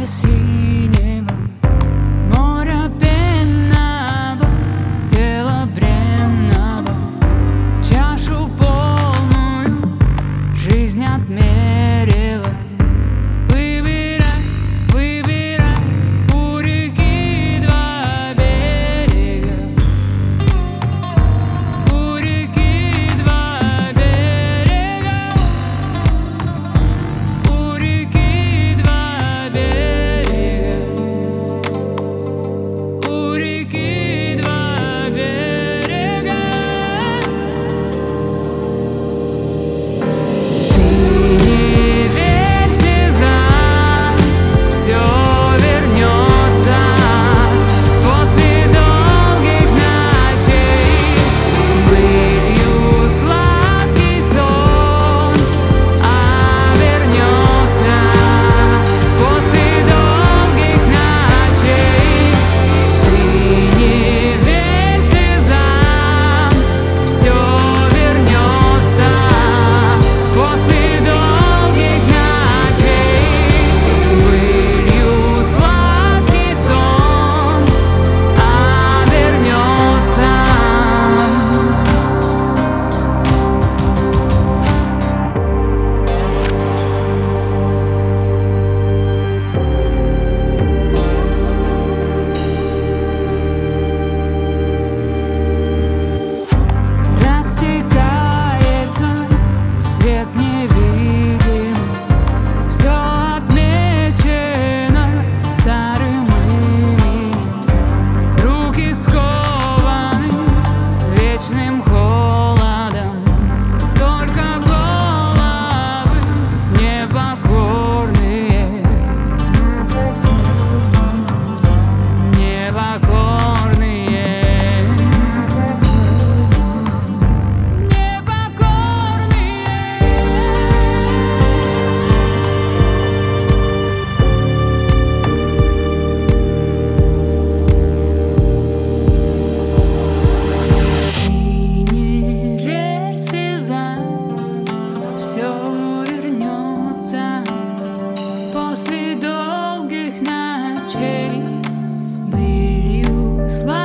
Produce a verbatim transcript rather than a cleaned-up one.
синего, моря пенного, тела бренного, чашу полную жизнь отмерила. Выбирай, выбирай, у реки два берега, у реки два берега, у реки два берега, у реки два берега. Ты не верь слезам, всё вернется после долгих ночей. Былью сладкий сон, а вернется после долгих ночей. Ты не верь слезам, всё вернется после долгих ночей. Былью сладкий сон, а вернется. Растекается свет невидимый, все отмечено старым именем. Руки скованы вечным холодом, только головы непокорные, непокорные, Ты не верь слезам, всё вернется после долгих ночей. Былью сладкий